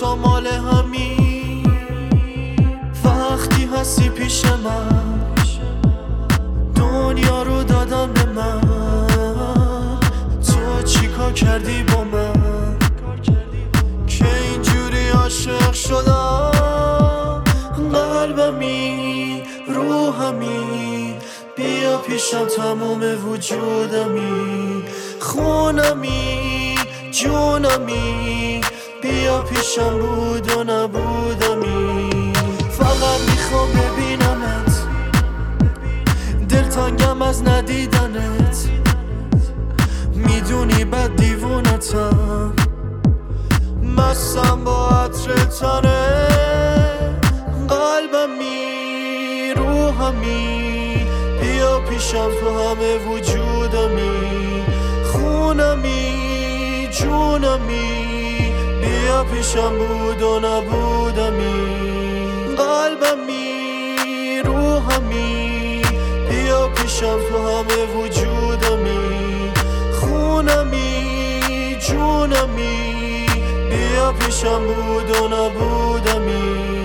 تو مال همی وقتی هستی پیش من دنیا رو دادم به من تو چیکار کردی با من که اینجوری عاشق شدم قلبمی روحمی بیا پیشم تمام وجودمی خونمی جونمی بیا پیشم بود و نبودمی فقط میخوام ببینمت دلتنگم از ندیدنت میدونی بد دیوونتم مستم با عطر تنه قلبمی روحمی بیا پیشم تو همه وجودمی خونمی جونمی بیا پیشم بود و نبودمی قلبمی روحمی بیا پیشم تو همه وجودمی خونمی جونمی بیا پیشم بود و نبودمی